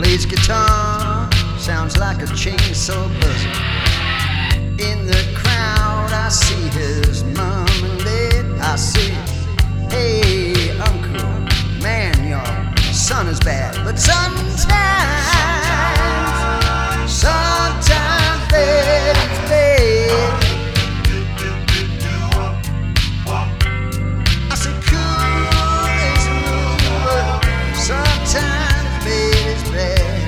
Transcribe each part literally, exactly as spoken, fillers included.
Plays guitar, sounds like a chainsaw buzzing. In the crowd I see his mom and dad. I say, hey uncle, man, your son is bad. But sometimes, sometimes bad is bad. I say cool is rude, but sometimes bad is bad.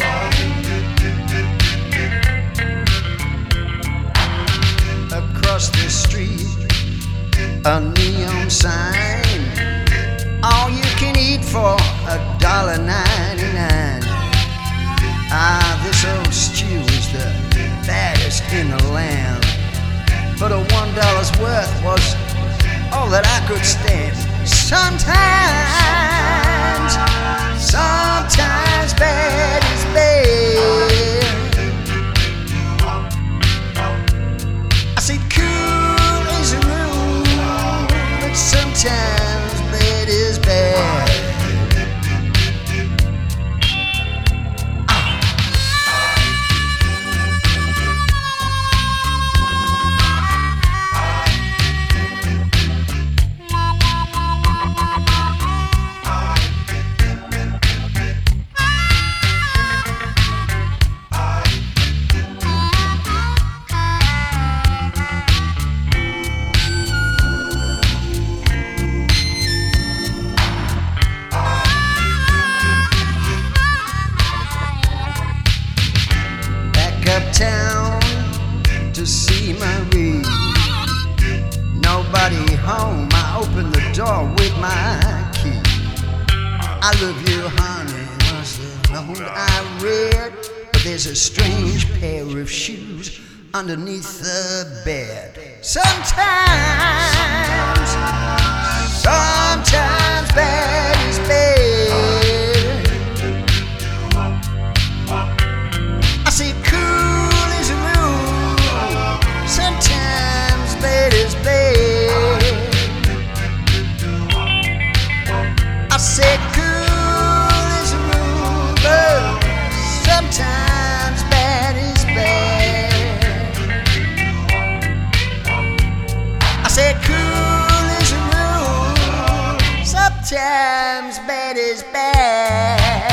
Across the street, a neon sign, all you can eat for a dollar ninety-nine. Ah, this old stew is the baddest in the land, but a one dollar's worth was all that I could stand. Sometimes, sometimes bad is bad. I said cool is a rule, but sometimes bad is bad. Uptown to see Marie. Nobody home. I open the door with my key. I love you, honey, was the note I read. But there's a strange pair of shoes underneath the bed. Sometimes, sometimes bad is bad. I say cool is a rule, sometimes bad is bad. I say cool is a rule, but sometimes bad is bad. I say cool is a rule, sometimes bad is bad.